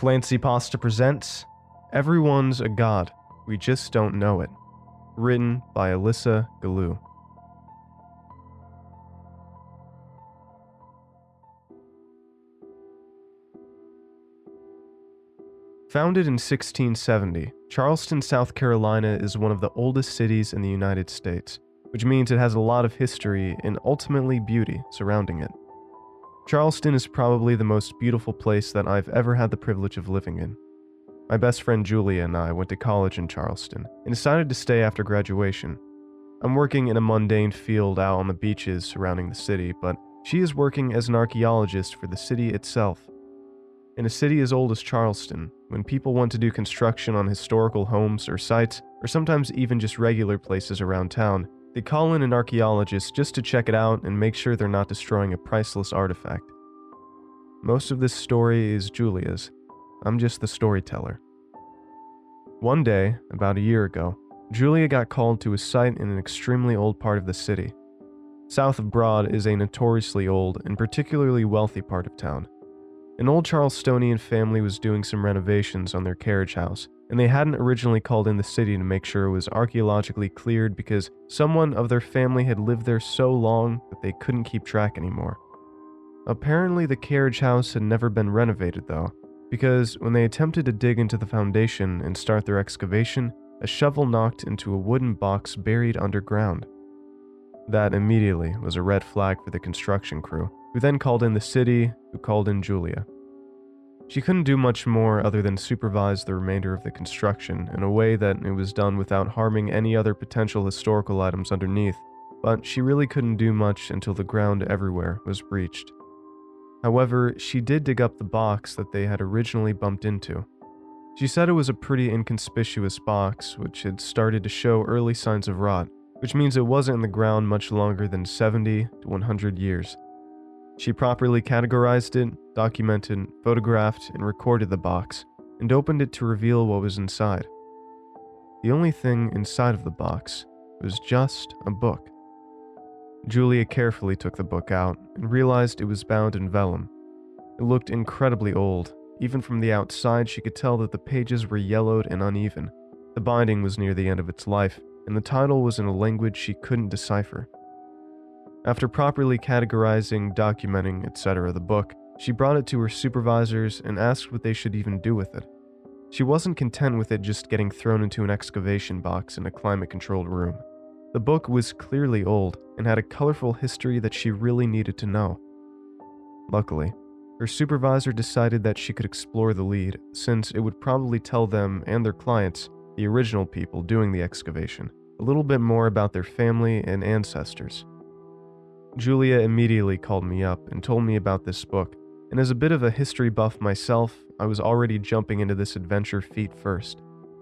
Clancy Pasta presents Everyone's a God, We Just Don't Know It. Written by Alyssa Galoo. Founded in 1670, Charleston, South Carolina is one of the oldest cities in the United States, which means it has a lot of history and ultimately beauty surrounding it. Charleston is probably the most beautiful place that I've ever had the privilege of living in. My best friend Julia and I went to college in Charleston and decided to stay after graduation. I'm working in a mundane field out on the beaches surrounding the city, but she is working as an archaeologist for the city itself. In a city as old as Charleston, when people want to do construction on historical homes or sites, or sometimes even just regular places around town, they call in an archaeologist just to check it out and make sure they're not destroying a priceless artifact. Most of this story is Julia's. I'm just the storyteller. One day, about a year ago, Julia got called to a site in an extremely old part of the city. South of Broad is a notoriously old and particularly wealthy part of town. An old Charlestonian family was doing some renovations on their carriage house, and they hadn't originally called in the city to make sure it was archaeologically cleared because someone of their family had lived there so long that they couldn't keep track anymore. Apparently the carriage house had never been renovated though, because when they attempted to dig into the foundation and start their excavation, a shovel knocked into a wooden box buried underground. That immediately was a red flag for the construction crew, who then called in the city, who called in Julia. She couldn't do much more other than supervise the remainder of the construction in a way that it was done without harming any other potential historical items underneath, but she really couldn't do much until the ground everywhere was breached. However, she did dig up the box that they had originally bumped into. She said it was a pretty inconspicuous box, which had started to show early signs of rot, which means it wasn't in the ground much longer than 70 to 100 years. She properly categorized it, documented, photographed, and recorded the box, and opened it to reveal what was inside. The only thing inside of the box was just a book. Julia carefully took the book out and realized it was bound in vellum. It looked incredibly old. Even from the outside, she could tell that the pages were yellowed and uneven. The binding was near the end of its life, and the title was in a language she couldn't decipher. After properly categorizing, documenting, etc. the book, she brought it to her supervisors and asked what they should even do with it. She wasn't content with it just getting thrown into an excavation box in a climate-controlled room. The book was clearly old and had a colorful history that she really needed to know. Luckily, her supervisor decided that she could explore the lead, since it would probably tell them and their clients, the original people doing the excavation, a little bit more about their family and ancestors. Julia immediately called me up and told me about this book, and as a bit of a history buff myself, I was already jumping into this adventure feet first.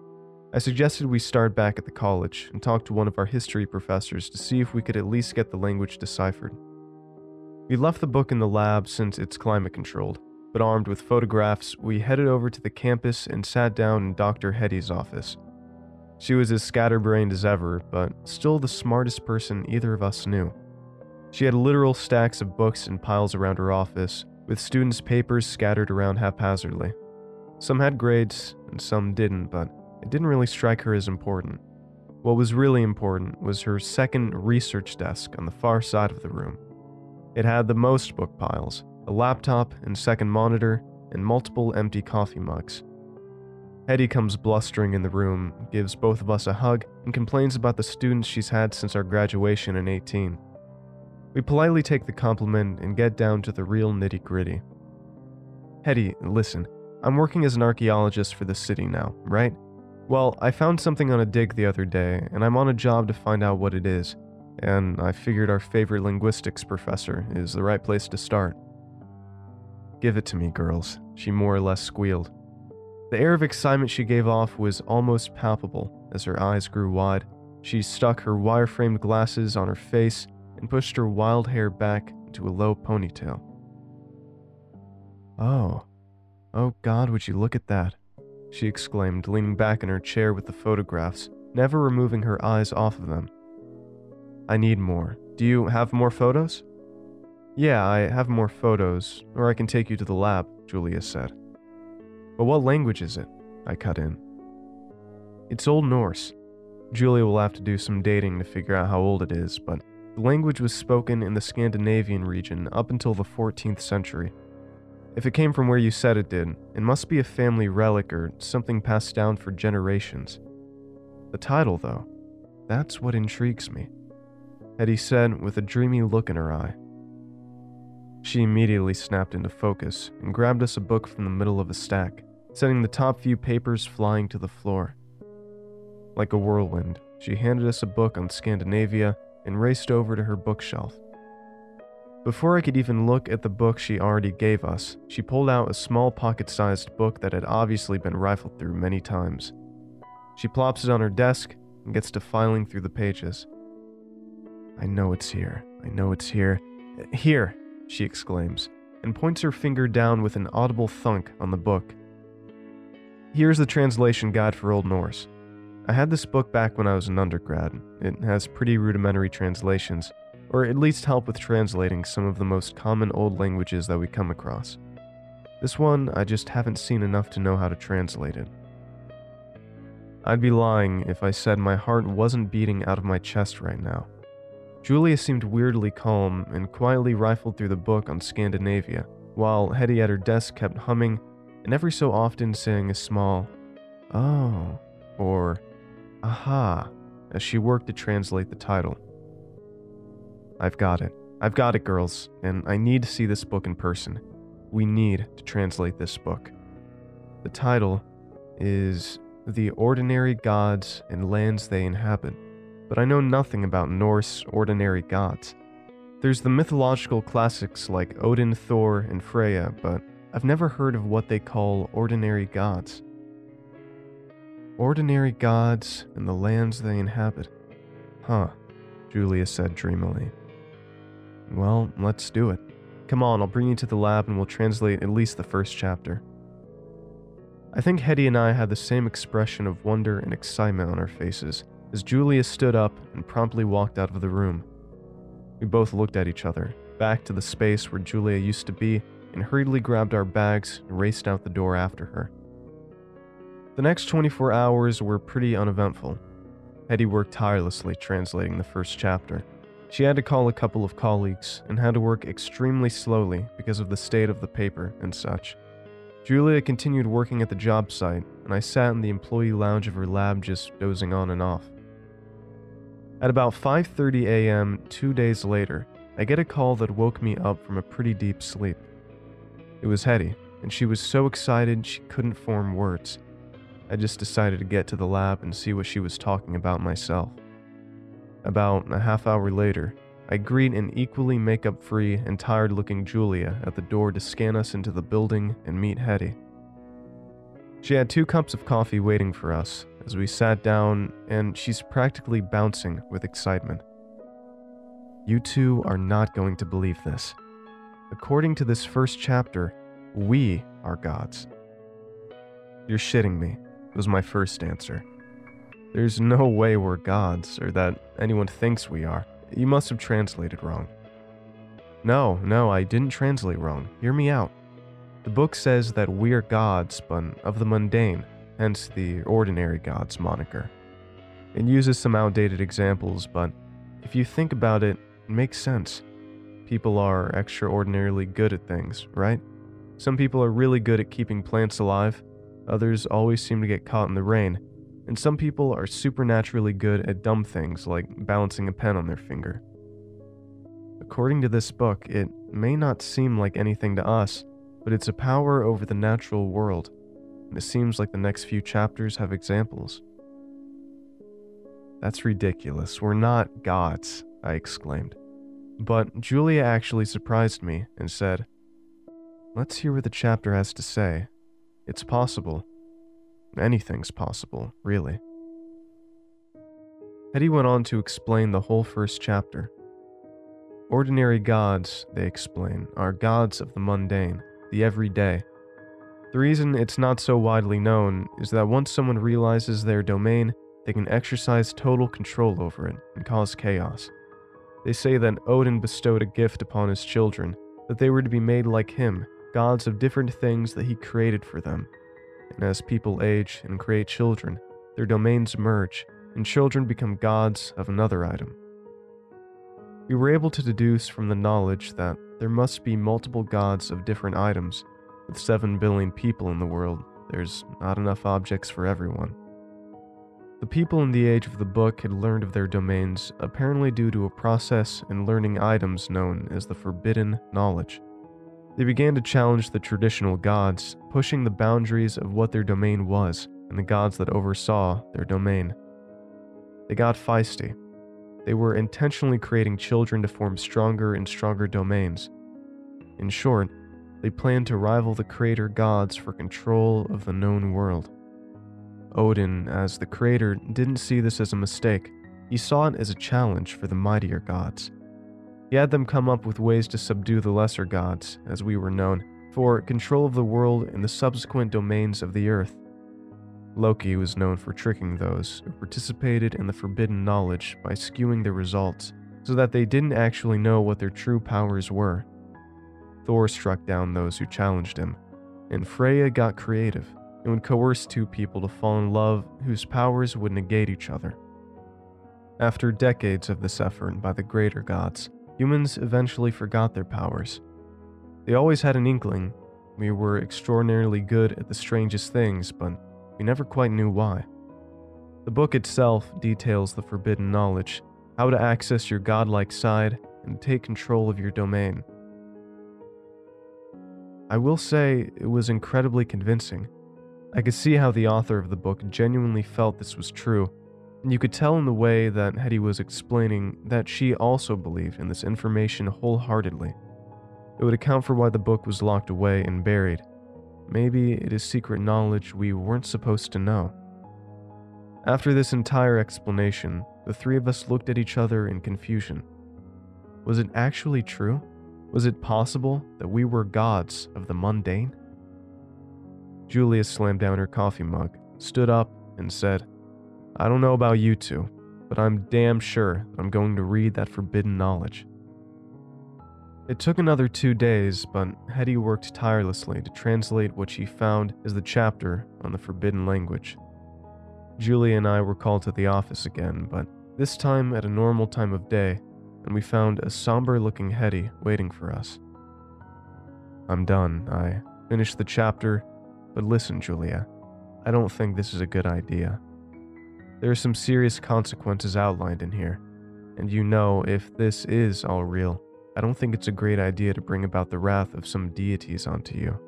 I suggested we start back at the college and talk to one of our history professors to see if we could at least get the language deciphered. We left the book in the lab since it's climate controlled, but armed with photographs, we headed over to the campus and sat down in Dr. Hetty's office. She was as scatterbrained as ever, but still the smartest person either of us knew. She had literal stacks of books in piles around her office, with students' papers scattered around haphazardly. Some had grades, and some didn't, but it didn't really strike her as important. What was really important was her second research desk on the far side of the room. It had the most book piles, a laptop and second monitor, and multiple empty coffee mugs. Hetty comes blustering in the room, gives both of us a hug, and complains about the students she's had since our graduation in 18. We politely take the compliment and get down to the real nitty-gritty. Hetty, listen, I'm working as an archaeologist for the city now, right? Well, I found something on a dig the other day, and I'm on a job to find out what it is, and I figured our favorite linguistics professor is the right place to start. Give it to me, girls, she more or less squealed. The air of excitement she gave off was almost palpable as her eyes grew wide. She stuck her wire-framed glasses on her face and pushed her wild hair back into a low ponytail. Oh God, would you look at that? She exclaimed, leaning back in her chair with the photographs, never removing her eyes off of them. I need more. Do you have more photos? Yeah, I have more photos, or I can take you to the lab, Julia said. But what language is it? I cut in. It's Old Norse. Julia will have to do some dating to figure out how old it is, but the language was spoken in the Scandinavian region up until the 14th century. If it came from where you said it did, it must be a family relic or something passed down for generations. The title, though, that's what intrigues me, Hetty said with a dreamy look in her eye. She immediately snapped into focus and grabbed us a book from the middle of a stack, sending the top few papers flying to the floor. Like a whirlwind, she handed us a book on Scandinavia and raced over to her bookshelf. Before I could even look at the book she already gave us, she pulled out a small pocket-sized book that had obviously been rifled through many times. She plops it on her desk and gets to filing through the pages. I know it's here. I know it's here. Here, she exclaims, and points her finger down with an audible thunk on the book. Here's the translation guide for Old Norse. I had this book back when I was an undergrad. It has pretty rudimentary translations, or at least help with translating some of the most common old languages that we come across. This one, I just haven't seen enough to know how to translate it. I'd be lying if I said my heart wasn't beating out of my chest right now. Julia seemed weirdly calm and quietly rifled through the book on Scandinavia, while Hetty at her desk kept humming and every so often saying a small, "Oh," or "Aha," as she worked to translate the title. I've got it, girls, and I need to see this book in person. We need to translate this book. The title is The Ordinary Gods and Lands They Inhabit, but I know nothing about Norse ordinary gods. There's the mythological classics like Odin, Thor, and Freya, but I've never heard of what they call ordinary gods. Ordinary gods and the lands they inhabit. Huh, Julia said dreamily. Well, let's do it. Come on, I'll bring you to the lab and we'll translate at least the first chapter. I think Hetty and I had the same expression of wonder and excitement on our faces as Julia stood up and promptly walked out of the room. We both looked at each other, back to the space where Julia used to be, and hurriedly grabbed our bags and raced out the door after her. The next 24 hours were pretty uneventful. Hetty worked tirelessly translating the first chapter. She had to call a couple of colleagues and had to work extremely slowly because of the state of the paper and such. Julia continued working at the job site, and I sat in the employee lounge of her lab just dozing on and off. At about 5:30 a.m. 2 days later, I get a call that woke me up from a pretty deep sleep. It was Hetty, and she was so excited she couldn't form words. I just decided to get to the lab and see what she was talking about myself. About a half hour later, I greet an equally makeup-free and tired-looking Julia at the door to scan us into the building and meet Hetty. She had 2 cups of coffee waiting for us as we sat down, and she's practically bouncing with excitement. You two are not going to believe this. According to this first chapter, we are gods. You're shitting me, was my first answer. There's no way we're gods, or that anyone thinks we are. You must have translated wrong. No, I didn't translate wrong. Hear me out. The book says that we're gods, but of the mundane, hence the ordinary gods moniker. It uses some outdated examples, but if you think about it, it makes sense. People are extraordinarily good at things, right? Some people are really good at keeping plants alive, others always seem to get caught in the rain, and some people are supernaturally good at dumb things like balancing a pen on their finger. According to this book, it may not seem like anything to us, but it's a power over the natural world, and it seems like the next few chapters have examples. That's ridiculous. We're not gods, I exclaimed. But Julia actually surprised me and said, "Let's hear what the chapter has to say. It's possible. Anything's possible, really." Hetty went on to explain the whole first chapter. Ordinary gods, they explain, are gods of the mundane, the everyday. The reason it's not so widely known is that once someone realizes their domain, they can exercise total control over it and cause chaos. They say that Odin bestowed a gift upon his children, that they were to be made like him, gods of different things that he created for them. and as people age and create children, their domains merge, and children become gods of another item. We were able to deduce from the knowledge that there must be multiple gods of different items. With 7 billion people in the world, there's not enough objects for everyone. The people in the age of the book had learned of their domains apparently due to a process in learning items known as the Forbidden Knowledge. They began to challenge the traditional gods, pushing the boundaries of what their domain was and the gods that oversaw their domain. They got feisty. They were intentionally creating children to form stronger and stronger domains. In short, they planned to rival the creator gods for control of the known world. Odin, as the creator, didn't see this as a mistake. He saw it as a challenge for the mightier gods. He had them come up with ways to subdue the lesser gods, as we were known, for control of the world and the subsequent domains of the earth. Loki was known for tricking those who participated in the forbidden knowledge by skewing their results, so that they didn't actually know what their true powers were. Thor struck down those who challenged him, and Freya got creative and would coerce 2 people to fall in love whose powers would negate each other. After decades of this effort by the greater gods, humans eventually forgot their powers. They always had an inkling. We were extraordinarily good at the strangest things, but we never quite knew why. The book itself details the forbidden knowledge, how to access your godlike side and take control of your domain. I will say it was incredibly convincing. I could see how the author of the book genuinely felt this was true, and you could tell in the way that Hetty was explaining that she also believed in this information wholeheartedly. It would account for why the book was locked away and buried. Maybe it is secret knowledge we weren't supposed to know. After this entire explanation, the 3 of us looked at each other in confusion. Was it actually true? Was it possible that we were gods of the mundane? Julia slammed down her coffee mug, stood up, and said, "I don't know about you 2, but I'm damn sure that I'm going to read that forbidden knowledge." It took another 2 days, but Hetty worked tirelessly to translate what she found as the chapter on the forbidden language. Julia and I were called to the office again, but this time at a normal time of day, and we found a somber-looking Hetty waiting for us. "I'm done. I finished the chapter, but listen, Julia, I don't think this is a good idea. There are some serious consequences outlined in here, and you know if this is all real, I don't think it's a great idea to bring about the wrath of some deities onto you.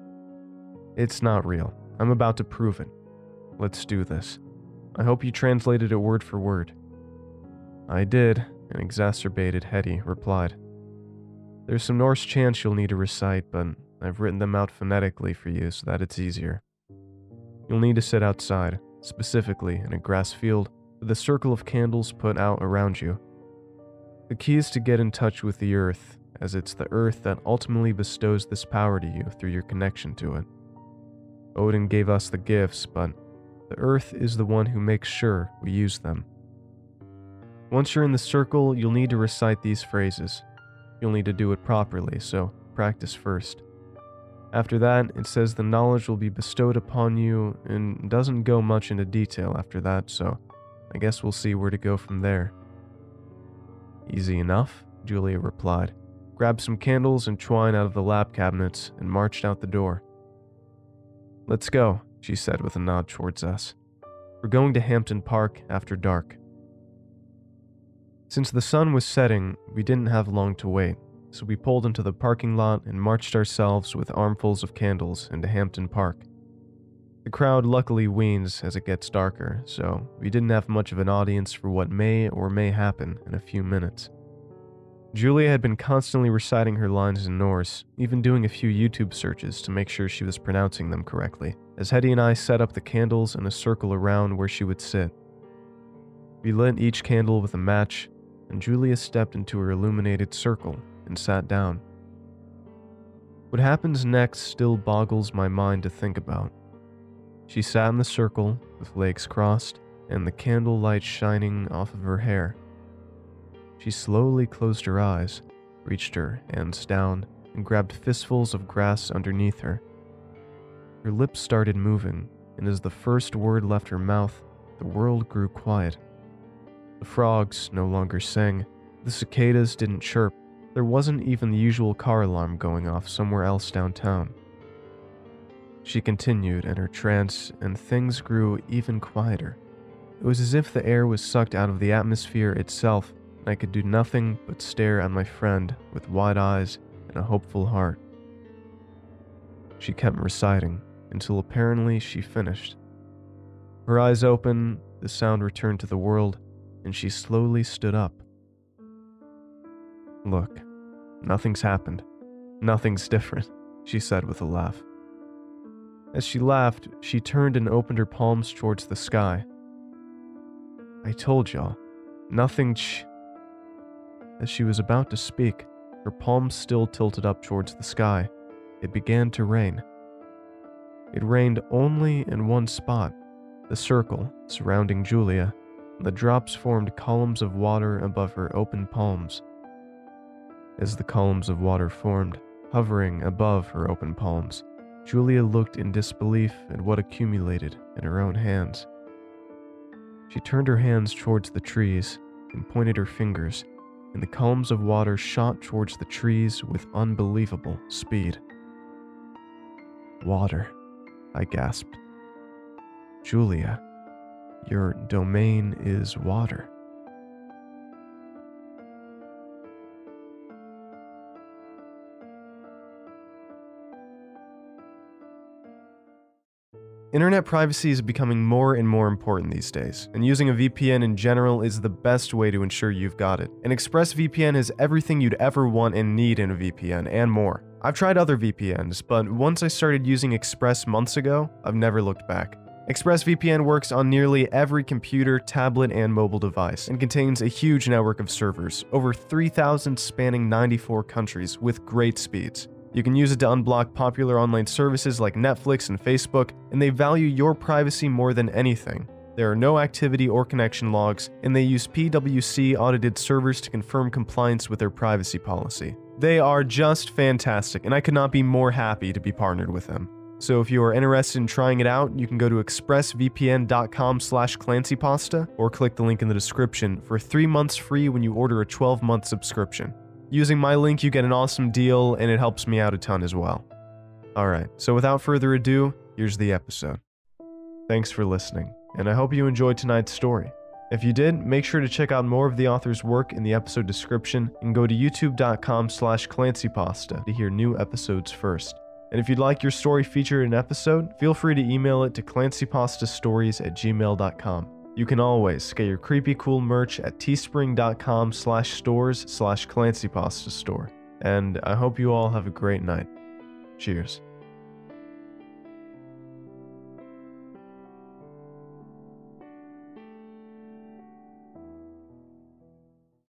It's not real. I'm about to prove it. Let's do this. I hope you translated it word for word." "I did," an exacerbated Hetty replied. "There's some Norse chants you'll need to recite, but I've written them out phonetically for you so that it's easier. You'll need to sit outside, specifically in a grass field with a circle of candles put out around you. The key is to get in touch with the earth, as it's the earth that ultimately bestows this power to you through your connection to it. Odin gave us the gifts, but the earth is the one who makes sure we use them. Once you're in the circle, you'll need to recite these phrases. You'll need to do it properly, so practice first. After that, it says the knowledge will be bestowed upon you and doesn't go much into detail after that, so I guess we'll see where to go from there." "Easy enough," Julia replied, grabbed some candles and twine out of the lab cabinets, and marched out the door. "Let's go," she said with a nod towards us. "We're going to Hampton Park after dark." Since the sun was setting, we didn't have long to wait, so we pulled into the parking lot and marched ourselves with armfuls of candles into Hampton Park. The crowd luckily wanes as it gets darker, so we didn't have much of an audience for what may or may happen in a few minutes. Julia had been constantly reciting her lines in Norse, even doing a few YouTube searches to make sure she was pronouncing them correctly, as Hetty and I set up the candles in a circle around where she would sit. We lit each candle with a match, and Julia stepped into her illuminated circle and sat down. What happens next still boggles my mind to think about. She sat in the circle with legs crossed and the candle light shining off of her hair. She slowly closed her eyes, reached her hands down, and grabbed fistfuls of grass underneath her. Her lips started moving, and as the first word left her mouth, the world grew quiet. The frogs no longer sang, the cicadas didn't chirp, there wasn't even the usual car alarm going off somewhere else downtown. She continued in her trance, and things grew even quieter. It was as if the air was sucked out of the atmosphere itself, and I could do nothing but stare at my friend with wide eyes and a hopeful heart. She kept reciting, until apparently she finished. Her eyes opened, the sound returned to the world, and she slowly stood up. "Look, nothing's happened. Nothing's different," she said with a laugh. As she laughed, she turned and opened her palms towards the sky. "I told y'all, nothing As she was about to speak, her palms still tilted up towards the sky, it began to rain. It rained only in one spot, the circle surrounding Julia. The drops formed columns of water above her open palms. As the columns of water formed, hovering above her open palms, Julia looked in disbelief at what accumulated in her own hands. She turned her hands towards the trees and pointed her fingers, and the columns of water shot towards the trees with unbelievable speed. "Water," I gasped. "Julia, your domain is water." Internet privacy is becoming more and more important these days, and using a VPN in general is the best way to ensure you've got it. And ExpressVPN has everything you'd ever want and need in a VPN, and more. I've tried other VPNs, but once I started using Express months ago, I've never looked back. ExpressVPN works on nearly every computer, tablet, and mobile device, and contains a huge network of servers, over 3,000 spanning 94 countries, with great speeds. You can use it to unblock popular online services like Netflix and Facebook, and they value your privacy more than anything. There are no activity or connection logs, and they use PwC-audited servers to confirm compliance with their privacy policy. They are just fantastic, and I could not be more happy to be partnered with them. So if you are interested in trying it out, you can go to expressvpn.com/clancypasta or click the link in the description for 3 months free when you order a 12-month subscription. Using my link, you get an awesome deal, and it helps me out a ton as well. Alright, so without further ado, here's the episode. Thanks for listening, and I hope you enjoyed tonight's story. If you did, make sure to check out more of the author's work in the episode description, and go to youtube.com/clancypasta to hear new episodes first. And if you'd like your story featured in an episode, feel free to email it to clancypastastories@gmail.com. You can always get your creepy cool merch at teespring.com/stores/clancypastastore. And I hope you all have a great night. Cheers.